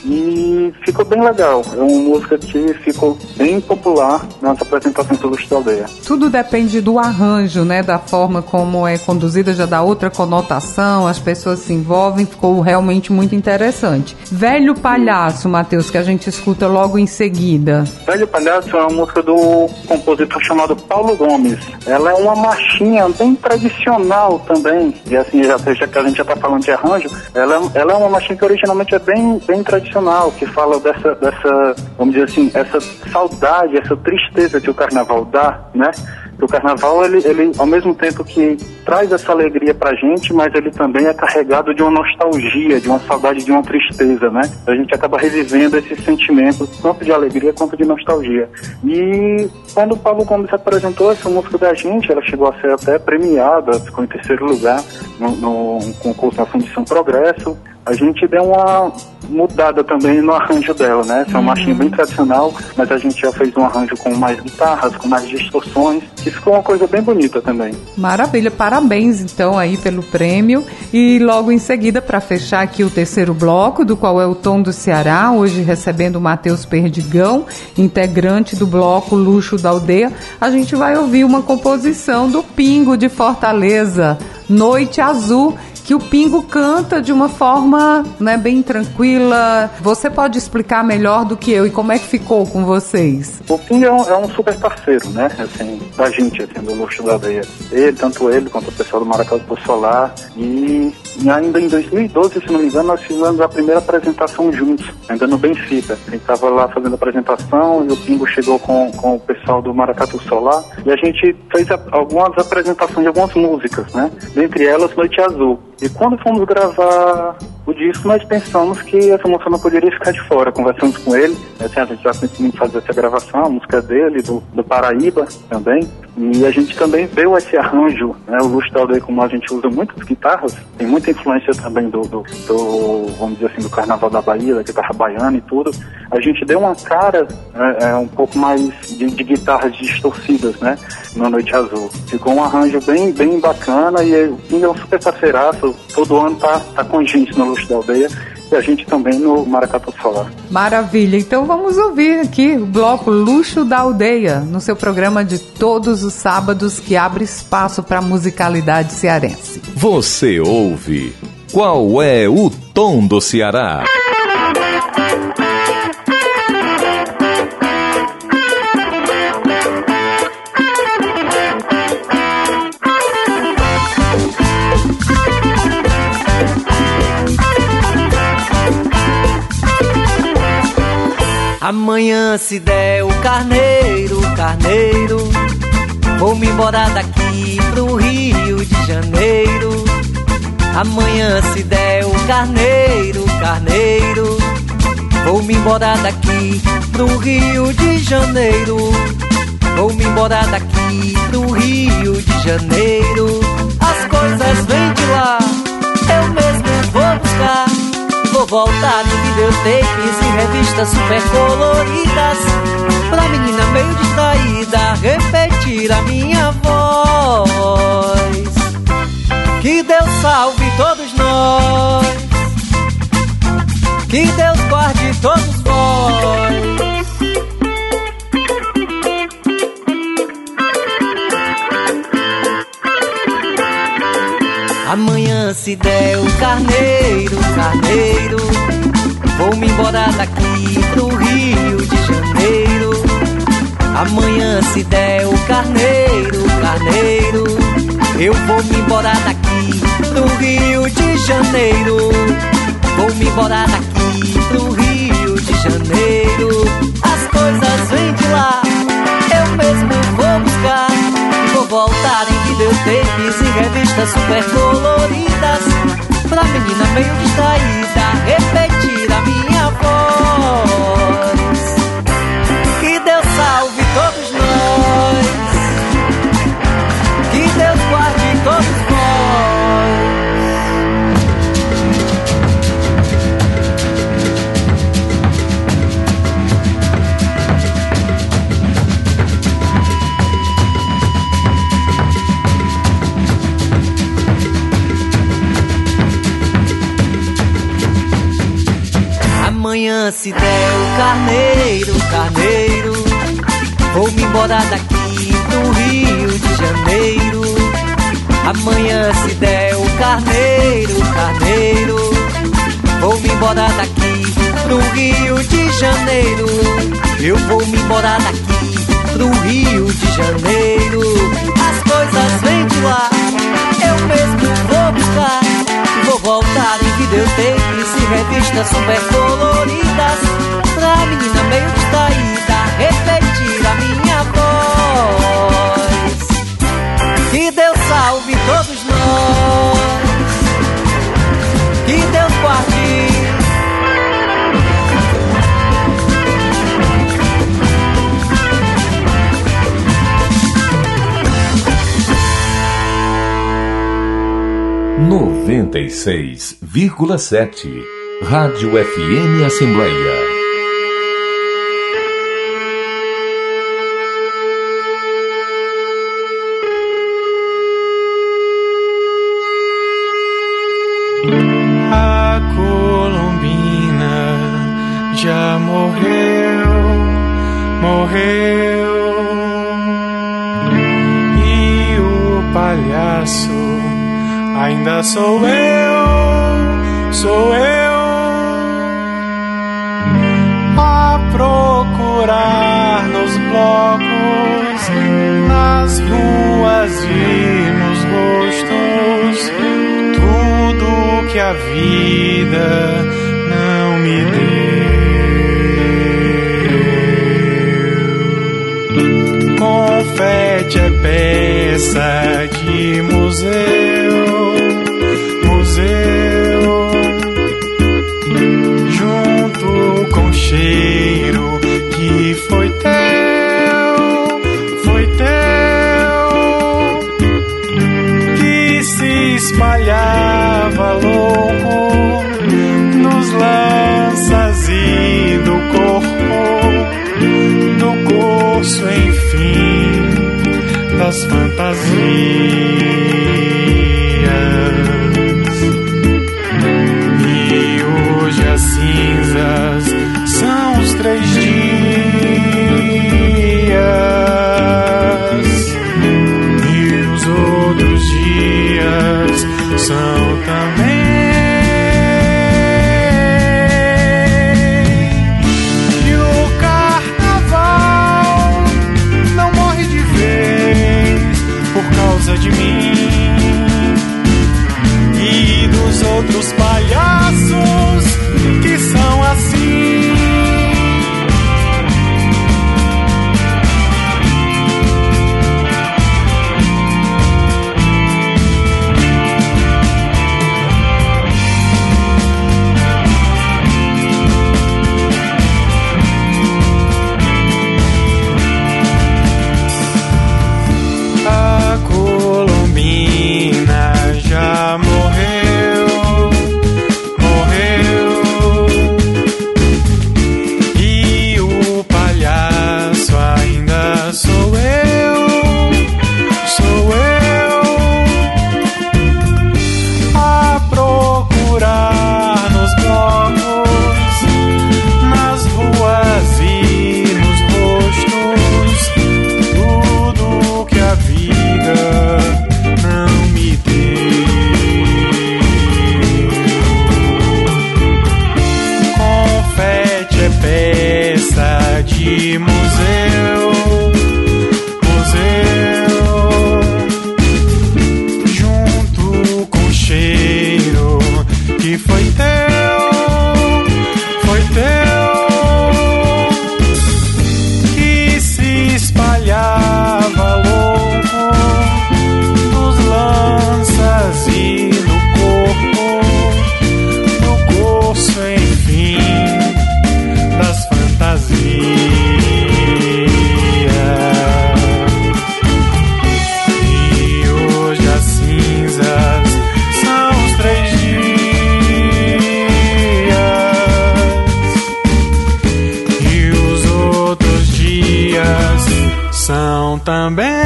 E ficou bem legal. É uma música que ficou bem popular nas apresentações do Luxo da Aldeia. Tudo depende do arranjo, né? Da forma como é conduzida, já dá outra conotação, as pessoas se envolvem, ficou realmente muito interessante. Velho Palhaço, Matheus, que a gente escuta logo em seguida. Velho Palhaço é uma música do compositor chamado Paulo Gomes. Ela é uma marchinha bem tradicional também. E assim, já, já que a gente já está falando de arranjo, ela, ela é uma marchinha que originalmente é bem, bem tradicional, que fala dessa, dessa, vamos dizer assim, essa saudade, essa tristeza que o carnaval dá, né? O carnaval, ele, ele, ao mesmo tempo que traz essa alegria pra gente, mas ele também é carregado de uma nostalgia, de uma saudade, de uma tristeza, né? A gente acaba revivendo esses sentimentos, tanto de alegria quanto de nostalgia. E quando o Paulo Gomes apresentou essa música da gente, ela chegou a ser até premiada, ficou em terceiro lugar no, no concurso da Fundição Progresso. A gente deu uma mudada também no arranjo dela, né? Essa é uma marchinha bem tradicional, mas a gente já fez um arranjo com mais guitarras, com mais distorções, e ficou uma coisa bem bonita também. Maravilha, parabéns então aí pelo prêmio. E logo em seguida, para fechar aqui o terceiro bloco, do qual é o Tom do Ceará, hoje recebendo o Matheus Perdigão, integrante do bloco Luxo da Aldeia, a gente vai ouvir uma composição do Pingo de Fortaleza, Noite Azul, que o Pingo canta de uma forma, né, bem tranquila. Você pode explicar melhor do que eu e como é que ficou com vocês? O Pingo é um, é um super parceiro, né, assim, da gente, assim, do Luxo da Aldeia. Ele, tanto ele quanto o pessoal do Maracatu do Solar. E, e ainda em dois mil e doze, se não me engano, nós fizemos a primeira apresentação juntos, ainda no Benfica. A gente estava lá fazendo a apresentação e o Pingo chegou com, com o pessoal do Maracatu Solar e a gente fez a, algumas apresentações de algumas músicas, né, dentre elas Noite Azul. E quando fomos gravar o disco, nós pensamos que essa música não poderia ficar de fora. Conversamos com ele, assim, a gente já pensou em fazer essa gravação, a música dele, do, do Paraíba também. E a gente também deu esse arranjo, né? O Luxo da Aldeia, como a gente usa muitas guitarras, tem muita influência também do, do, do, vamos dizer assim, do Carnaval da Bahia, da guitarra baiana e tudo. A gente deu uma cara é, é, um pouco mais de, de guitarras distorcidas, né? Na Noite Azul. Ficou um arranjo bem, bem bacana e o Pingo é um super parceiraço. Todo ano tá, tá com a gente no Luxo da Aldeia e a gente também no Maracatu Solar. Maravilha, então vamos ouvir aqui o bloco Luxo da Aldeia, no seu programa de todos os sábados que abre espaço para a musicalidade cearense. Você ouve Qual é o Tom do Ceará? Amanhã se der o carneiro, carneiro, vou-me embora daqui pro Rio de Janeiro. Amanhã se der o carneiro, carneiro, vou-me embora daqui pro Rio de Janeiro. Vou-me embora daqui pro Rio de Janeiro. As coisas vêm de lá, eu mesmo vou buscar. Vou voltar em videotapes e revistas super coloridas, pra menina meio distraída repetir a minha voz. Que Deus salve todos nós, que Deus guarde todos vós. Amanhã se der o carneiro, carneiro, vou-me embora daqui pro Rio de Janeiro. Amanhã se der o carneiro, carneiro, eu vou-me embora daqui pro Rio de Janeiro. Vou-me embora daqui pro Rio de Janeiro. As coisas vêm de lá, eu mesmo vou buscar. Vou voltar em videotapes e revistas super coloridas, pra menina meio distraída repetir a minha voz. Que Deus salve todos nós, que Deus guarde todos nós. Amanhã se der o carneiro, carneiro, vou-me embora daqui pro Rio de Janeiro. Amanhã se der o carneiro, carneiro, vou-me embora daqui pro Rio de Janeiro. Eu vou-me embora daqui pro Rio de Janeiro. As coisas vêm de lá, eu mesmo vou buscar. Vou voltar em videotapes e revistas super coloridas, pra menina meio distraída repetir a minha voz. Que Deus salve todos nós, que Deus guarde. noventa e seis vírgula sete Rádio F M Assembleia. A colombina já morreu, morreu, e o palhaço ainda sou eu, sou eu, a procurar nos blocos, nas ruas e nos gostos, tudo que a vida não me deu. Confete é peça de museu, junto com o cheiro que foi teu, foi teu, que se espalhava louco nos lanças e do corpo, do curso, enfim, das fantasias. As cinzas são os três dias, e os outros dias são também. E o carnaval não morre de vez por causa de mim.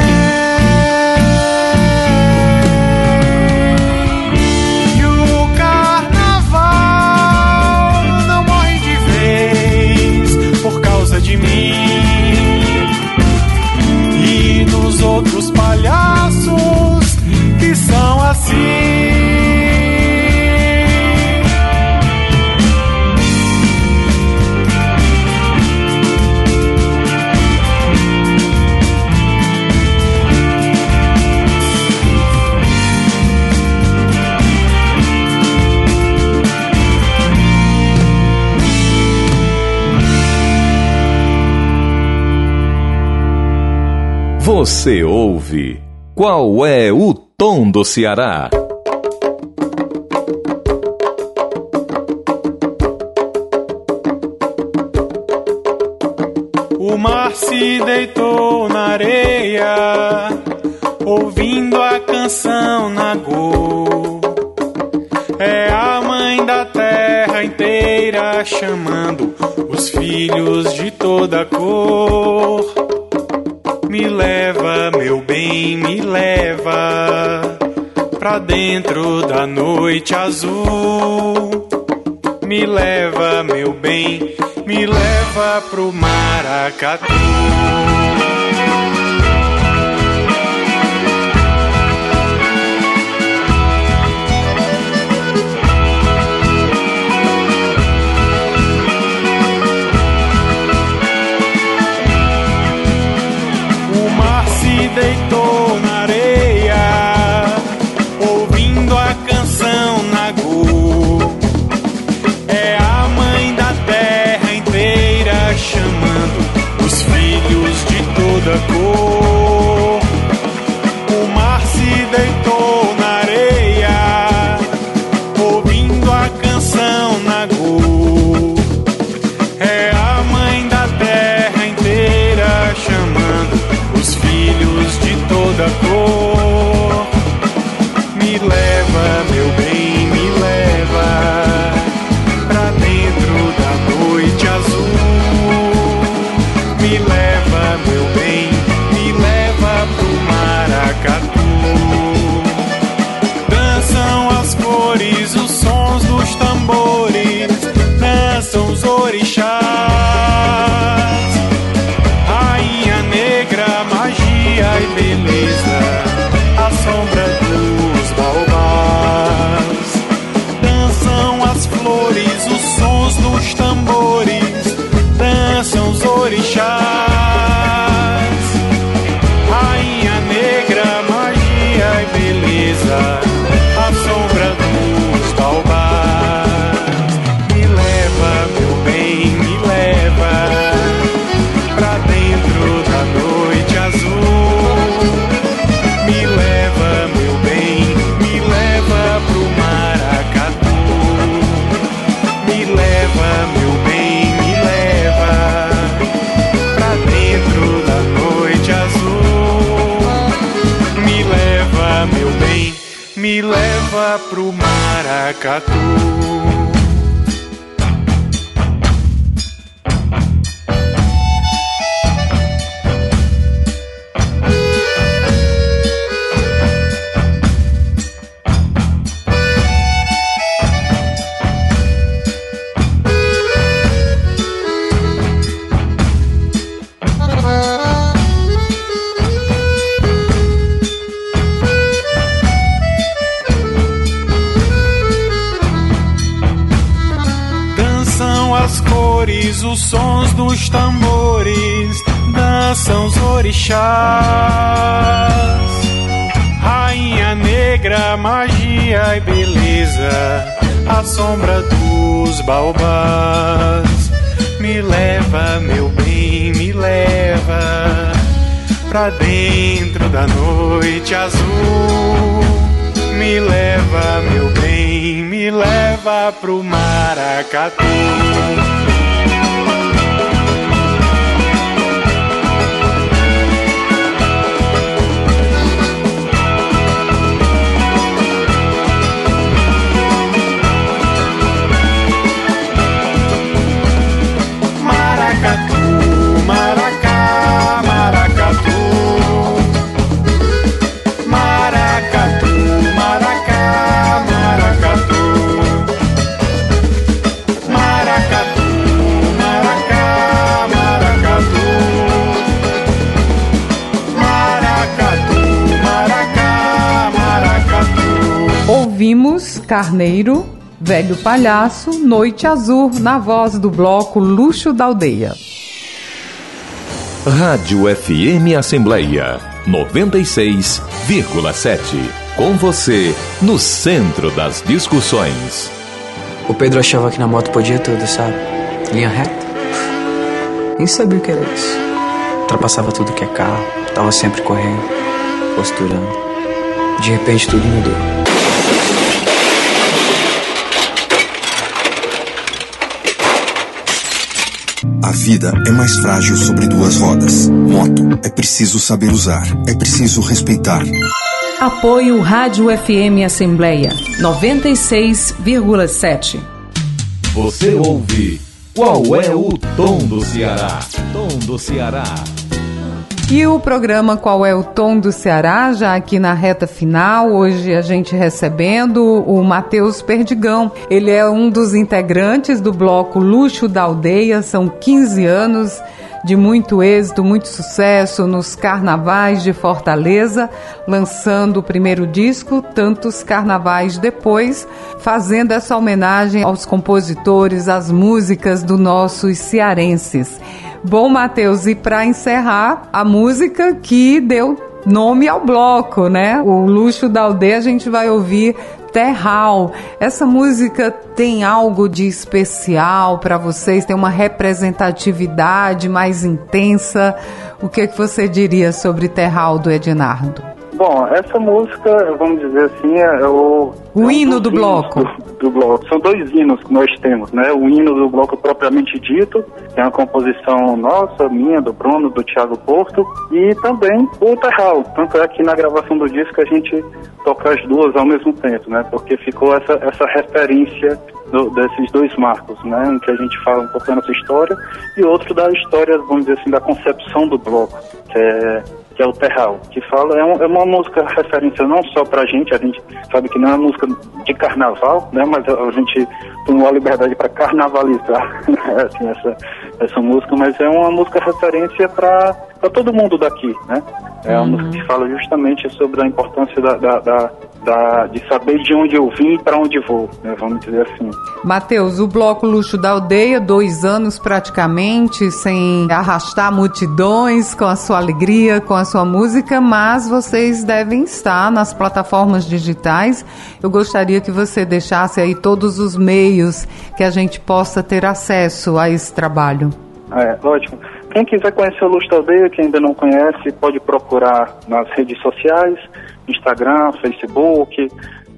Outros palhaços que são assim. Você ouve Qual é o Tom do Ceará? O mar se deitou na areia, ouvindo a canção Nagô. É a mãe da terra inteira chamando os filhos de toda cor. Me leva, meu bem, me leva pra dentro da noite azul. Me leva, meu bem, me leva pro Maracatu. Deitou na areia, ouvindo a canção Nagô. É a mãe da terra inteira chamando os filhos de toda cor. O mar se deitou na areia, ouvindo a canção Nagô. É a mãe da terra inteira chamando os filhos de toda cor. Me leva, meu bem, me leva pra dentro da noite azul. Me leva, meu bem, me leva pro Maracatu. Dançam as cores, os sons dos tambores, dançam os orixás. Rainha negra, magia e beleza, a sombra dos baobás. Dançam as flores, os sons dos tambores, dançam os orixás. Rainha negra, magia e beleza, a sombra dos baobás. Me leva, meu bem, me leva pra dentro da noite azul. Me leva, meu bem, me leva pro Maracatu. Me leva, meu bem, me leva pra dentro da noite azul. Me leva, meu bem, me leva pro Maracatu. Os sons dos tambores, dançam os orixás. Rainha negra, magia e beleza, a sombra dos baobás. Me leva, meu bem, me leva pra dentro da noite azul. Me leva, meu bem, me leva pro Maracatu. Maracatu, maracá, maracatu. ouvimos Carneiro, Velho Palhaço, Noite Azul, na voz do bloco Luxo da Aldeia. Rádio F M Assembleia noventa e seis vírgula sete. Com você, no centro das discussões. O Pedro achava que na moto podia tudo, sabe? Linha reta. Nem sabia o que era isso. Ultrapassava tudo que é carro, tava sempre correndo, posturando. De repente tudo mudou. A vida é mais frágil sobre duas rodas. Moto é preciso saber usar, é preciso respeitar. Apoio Rádio F M Assembleia noventa e seis vírgula sete. Você ouve Qual é o Tom do Ceará? Tom do Ceará. E o programa Qual é o Tom do Ceará, já aqui na reta final, hoje a gente recebendo o Matheus Perdigão. Ele é um dos integrantes do bloco Luxo da Aldeia, são quinze anos de muito êxito, muito sucesso nos carnavais de Fortaleza, lançando o primeiro disco, tantos carnavais depois, fazendo essa homenagem aos compositores, às músicas dos nossos cearenses. Bom, Matheus, e para encerrar, a música que deu nome ao bloco, né? O Luxo da Aldeia, a gente vai ouvir Terral. Essa música tem algo de especial para vocês? Tem uma representatividade mais intensa? O que, que você diria sobre Terral do Ednardo? Bom, essa música, vamos dizer assim, é o... O hino do bloco. Do, do bloco. São dois hinos que nós temos, né? O hino do bloco propriamente dito, que é uma composição nossa, minha, do Bruno, do Thiago Porto, e também o Terral. Tanto é que na gravação do disco a gente toca as duas ao mesmo tempo, né? Porque ficou essa, essa referência do, desses dois marcos, né? Em que a gente fala um pouco da nossa história e outro da história, vamos dizer assim, da concepção do bloco, que é... que é o Terral, que fala, é, um, é uma música referência não só pra gente, a gente sabe que não é uma música de carnaval, né, mas a, a gente tomou a liberdade para carnavalizar assim, essa, essa música, mas é uma música referência para todo mundo daqui, né, é uma uhum. música que fala justamente sobre a importância da, da, da, da, de saber de onde eu vim e para onde vou, né, vamos dizer assim. Matheus, o bloco Luxo da Aldeia, dois anos praticamente, sem arrastar multidões, com a sua alegria, com a sua música, mas vocês devem estar nas plataformas digitais. Eu gostaria que você deixasse aí todos os meios que a gente possa ter acesso a esse trabalho. É, ótimo. Quem quiser conhecer o Luxo da Aldeia, que ainda não conhece, pode procurar nas redes sociais, Instagram, Facebook,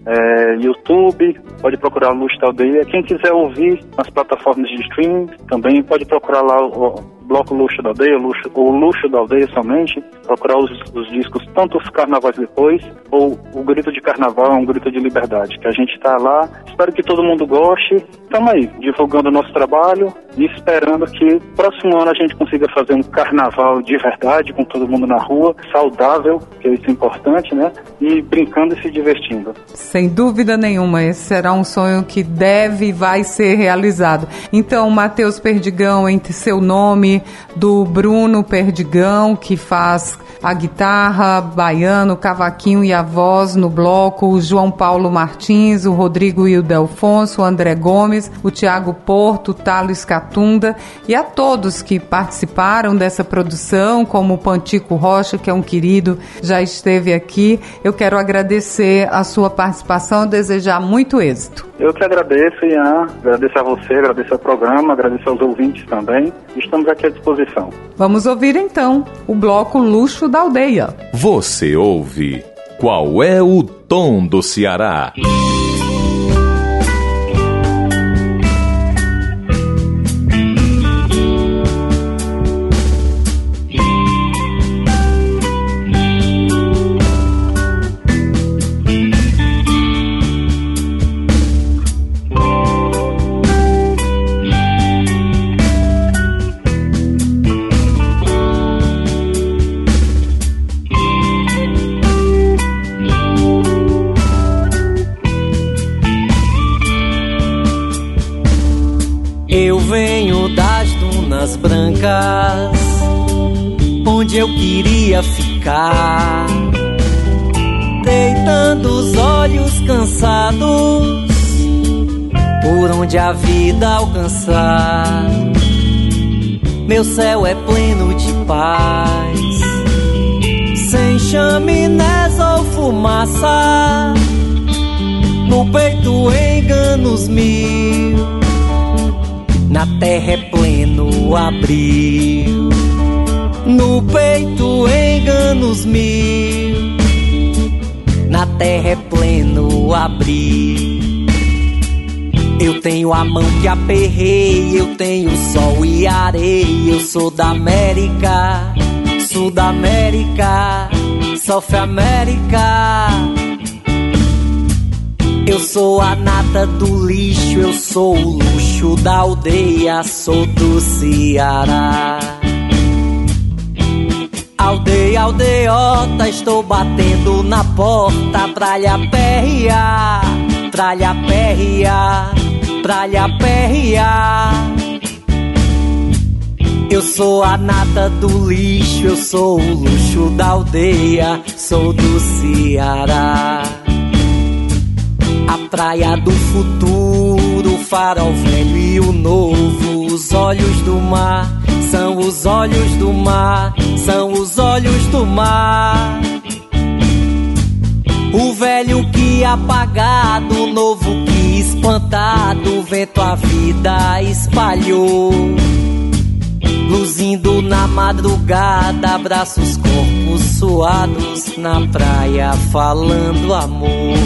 é, YouTube, pode procurar o Luxo da Aldeia. Quem quiser ouvir nas plataformas de streaming, também pode procurar lá o, o bloco Luxo da Aldeia, Luxo, ou Luxo da Aldeia somente, procurar os, os discos, tanto os carnavais depois, ou o Grito de Carnaval, é um grito de liberdade, que a gente está lá. Espero que todo mundo goste. Estamos aí, divulgando o nosso trabalho e esperando que próximo ano a gente consiga fazer um carnaval de verdade, com todo mundo na rua, saudável, que isso é importante, né? E brincando e se divertindo. Sem dúvida nenhuma, esse será um sonho que deve e vai ser realizado. Então, Matheus Perdigão, entre seu nome, do Bruno Perdigão, que faz a guitarra, baiano, cavaquinho e a voz no bloco, o João Paulo Martins, o Rodrigo Ildefonso, o André Gomes, o Thiago Porto, o Thales Catunda e a todos que participaram dessa produção, como o Pantico Rocha, que é um querido, já esteve aqui. Eu quero agradecer a sua participação e desejar muito êxito. Eu que agradeço, Ian, agradeço a você, agradeço ao programa, agradeço aos ouvintes também. Estamos aqui à disposição. Vamos ouvir então o bloco Luxo da Aldeia. Você ouve Qual é o Tom do Ceará? Eu venho das dunas brancas, onde eu queria ficar. deitando os olhos cansados por onde a vida alcançar. Meu céu é pleno de paz, sem chaminés ou fumaça. No peito enganos mil, na terra é pleno abril. No peito enganos mil, na terra é pleno abril. Eu tenho a mão que aperrei, eu tenho sol e areia. Eu sou da América, Sul da América, South América. Eu sou a nata do lixo, eu sou o luxo da aldeia, sou do Ceará. Aldeia, aldeiota, estou batendo na porta pra lhe aperrear, pra lhe aperrear, pra lhe aperrear. Eu sou a nata do lixo, eu sou o luxo da aldeia, sou do Ceará. A praia do futuro, o farol velho e o novo. Os olhos do mar são os olhos do mar, são os olhos do mar. O velho que apagado, o novo que espantado. O vento a vida espalhou, luzindo na madrugada. Abraços, corpos suados na praia, falando amor.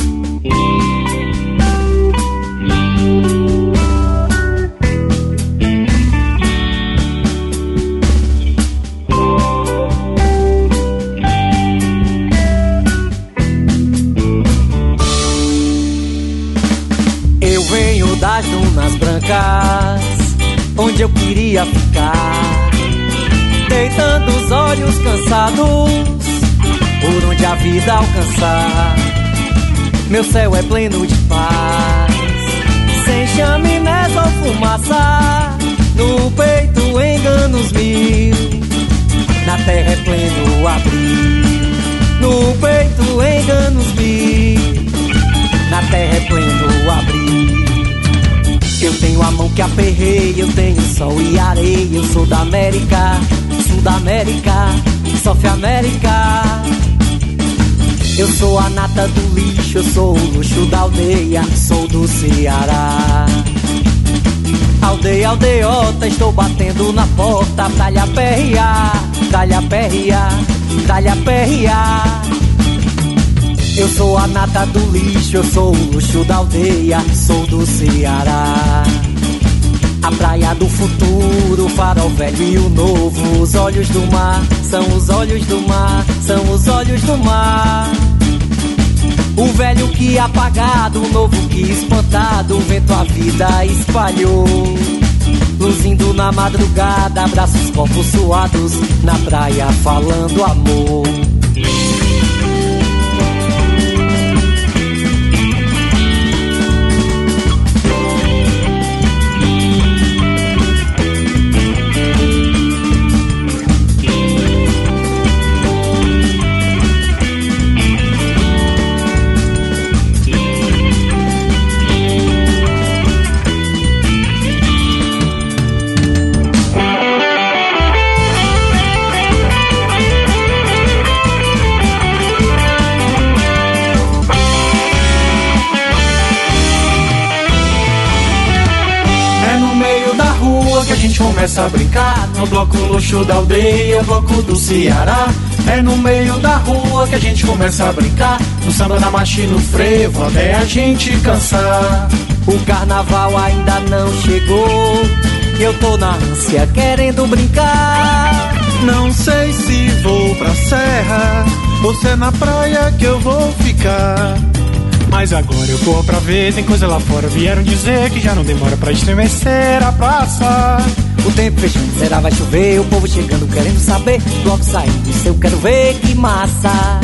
Eu venho das dunas brancas, onde eu queria ficar, deitando os olhos cansados, por onde a vida alcançar. Meu céu é pleno de paz, sem chaminés ou fumaça. No peito enganos mil, na terra é pleno abril. No peito enganos mil, na terra é pleno abril. Eu tenho a mão que aperrei, eu tenho sol e areia. Eu sou da América, Sul da América, South América. Eu sou a nata do lixo, eu sou o luxo da aldeia, sou do Ceará. Aldeia, aldeiota, estou batendo na porta pra lhe aperrear, pra lhe aperrear, pra lhe aperrear. Eu sou a nata do lixo, eu sou o luxo da aldeia, sou do Ceará. A praia do futuro, o farol velho e o novo. Os olhos do mar são os olhos do mar, são os olhos do mar. O velho que apagado, o novo que espantado. O vento a vida espalhou, luzindo na madrugada. Abraços, corpos suados na praia, falando amor. Começa a brincar no bloco luxo da aldeia, bloco do Ceará. É no meio da rua que a gente começa a brincar, no samba, na marcha e no frevo, até a gente cansar. O carnaval ainda não chegou, eu tô na ânsia querendo brincar. Não sei se vou pra serra ou se é na praia que eu vou ficar. Mas agora eu corro pra ver, tem coisa lá fora. Vieram dizer que já não demora pra estremecer a praça. O tempo fechando, será vai chover? O povo chegando querendo saber. Bloco saindo, isso eu quero ver, que massa.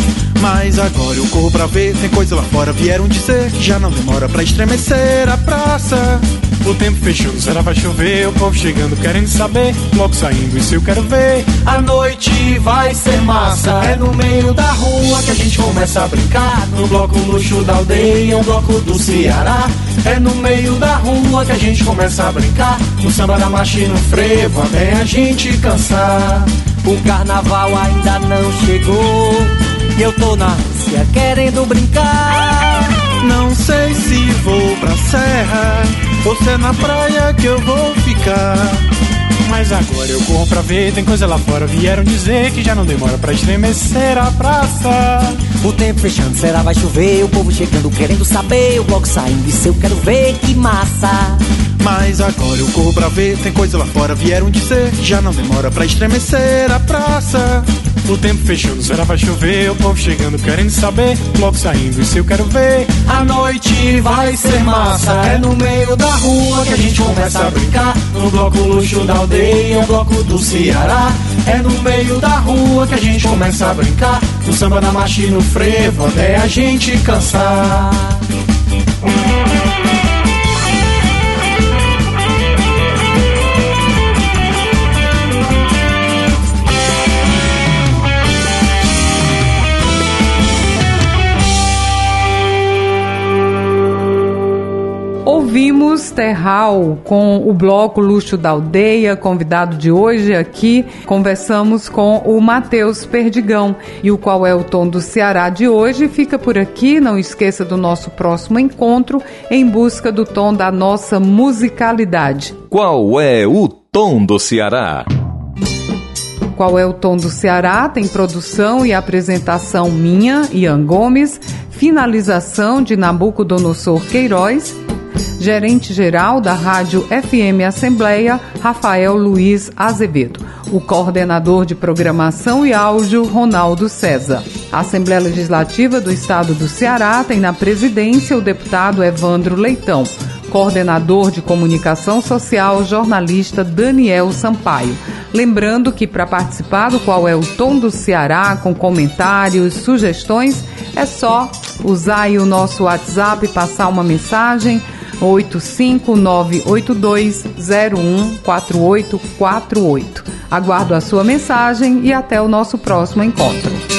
Mas agora eu corro pra ver, tem coisa lá fora, vieram dizer que já não demora pra estremecer a praça. O tempo fechando, será vai chover, o povo chegando querendo saber, logo saindo, isso eu quero ver. A noite vai ser massa, é no meio da rua que a gente começa a brincar. No bloco luxo da aldeia, um bloco do Ceará. É no meio da rua que a gente começa a brincar. No samba, na marcha e no frevo, até a gente cansar. O carnaval ainda não chegou e eu tô na Rússia querendo brincar. Não sei se vou pra serra ou se é na praia que eu vou ficar. Mas agora eu corro pra ver, tem coisa lá fora, vieram dizer que já não demora pra estremecer a praça. O tempo fechando, será vai chover, o povo chegando querendo saber, o bloco saindo, isso eu quero ver, que massa. Mas agora eu corro pra ver, tem coisa lá fora, vieram dizer que já não demora pra estremecer a praça. O tempo fechando, será vai chover, o povo chegando querendo saber, logo saindo, isso eu quero ver. A noite vai ser massa, é no meio da rua que a gente começa a brincar. No bloco luxo da aldeia, um bloco do Ceará. É no meio da rua que a gente começa a brincar. No samba, na marcha e no frevo, até a gente cansar. Ouvimos Terral com o bloco Luxo da Aldeia, convidado de hoje aqui. Conversamos com o Matheus Perdigão. E o Qual é o Tom do Ceará de hoje fica por aqui. Não esqueça do nosso próximo encontro em busca do tom da nossa musicalidade. Qual é o Tom do Ceará? Qual é o Tom do Ceará? Tem produção e apresentação minha, Ian Gomes, finalização de Nabucodonosor Queiroz, gerente-geral da Rádio F M Assembleia, Rafael Luiz Azevedo. O coordenador de programação e áudio, Ronaldo César. A Assembleia Legislativa do Estado do Ceará tem na presidência o deputado Evandro Leitão. Coordenador de comunicação social, jornalista Daniel Sampaio. Lembrando que para participar do Qual é o Tom do Ceará, com comentários, sugestões, é só usar aí o nosso WhatsApp e passar uma mensagem oito cinco nove oito dois zero um quatro oito quatro oito. Aguardo a sua mensagem e até o nosso próximo encontro.